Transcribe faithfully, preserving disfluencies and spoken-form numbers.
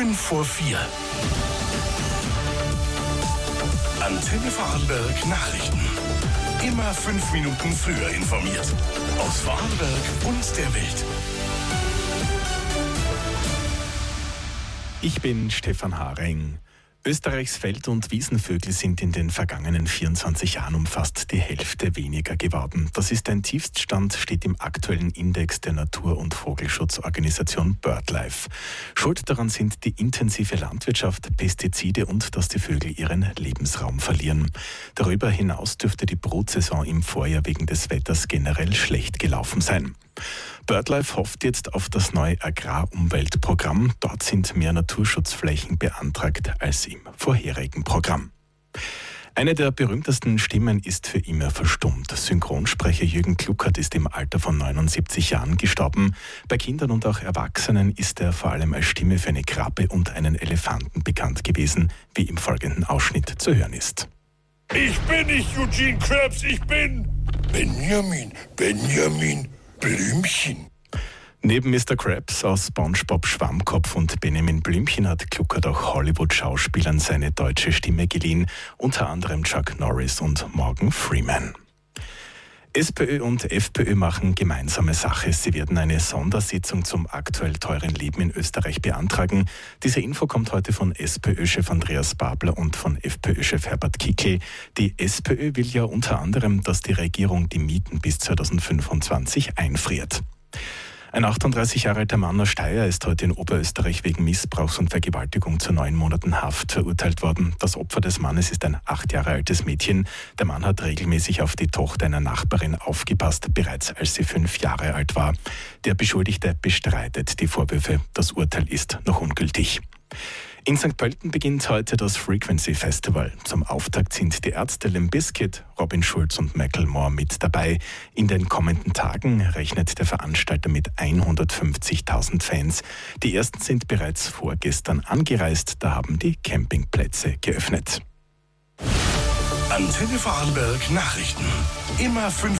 fünf vor vier. Antenne Vorarlberg Nachrichten. Immer fünf Minuten früher informiert. Aus Vorarlberg und der Welt. Ich bin Stefan Haring. Österreichs Feld- und Wiesenvögel sind in den vergangenen vierundzwanzig Jahren um fast die Hälfte weniger geworden. Das ist ein Tiefststand, steht im aktuellen Index der Natur- und Vogelschutzorganisation BirdLife. Schuld daran sind die intensive Landwirtschaft, Pestizide und dass die Vögel ihren Lebensraum verlieren. Darüber hinaus dürfte die Brutsaison im Vorjahr wegen des Wetters generell schlecht gelaufen sein. BirdLife hofft jetzt auf das neue Agrarumweltprogramm. Dort sind mehr Naturschutzflächen beantragt als im vorherigen Programm. Eine der berühmtesten Stimmen ist für immer verstummt. Synchronsprecher Jürgen Kluckert ist im Alter von neunundsiebzig Jahren gestorben. Bei Kindern und auch Erwachsenen ist er vor allem als Stimme für eine Krabbe und einen Elefanten bekannt gewesen, wie im folgenden Ausschnitt zu hören ist. Ich bin nicht Eugene Krabs, ich bin Benjamin, Benjamin Blümchen. Neben Mister Krabs aus SpongeBob Schwammkopf und Benjamin Blümchen hat Kluckert auch Hollywood-Schauspielern seine deutsche Stimme geliehen, unter anderem Chuck Norris und Morgan Freeman. SPÖ und FPÖ machen gemeinsame Sache. Sie werden eine Sondersitzung zum aktuell teuren Leben in Österreich beantragen. Diese Info kommt heute von SPÖ-Chef Andreas Babler und von FPÖ-Chef Herbert Kickl. Die SPÖ will ja unter anderem, dass die Regierung die Mieten bis zweitausendfünfundzwanzig einfriert. Ein achtunddreißig Jahre alter Mann aus Steyr ist heute in Oberösterreich wegen Missbrauchs und Vergewaltigung zu neun Monaten Haft verurteilt worden. Das Opfer des Mannes ist ein acht Jahre altes Mädchen. Der Mann hat regelmäßig auf die Tochter einer Nachbarin aufgepasst, bereits als sie fünf Jahre alt war. Der Beschuldigte bestreitet die Vorwürfe. Das Urteil ist noch ungültig. In Sankt Pölten beginnt heute das Frequency Festival. Zum Auftakt sind die Ärzte, Limp Bizkit, Robin Schulz und Macklemore mit dabei. In den kommenden Tagen rechnet der Veranstalter mit hundertfünfzigtausend Fans. Die ersten sind bereits vorgestern angereist, da haben die Campingplätze geöffnet. Antenne Vorarlberg Nachrichten. Immer fünf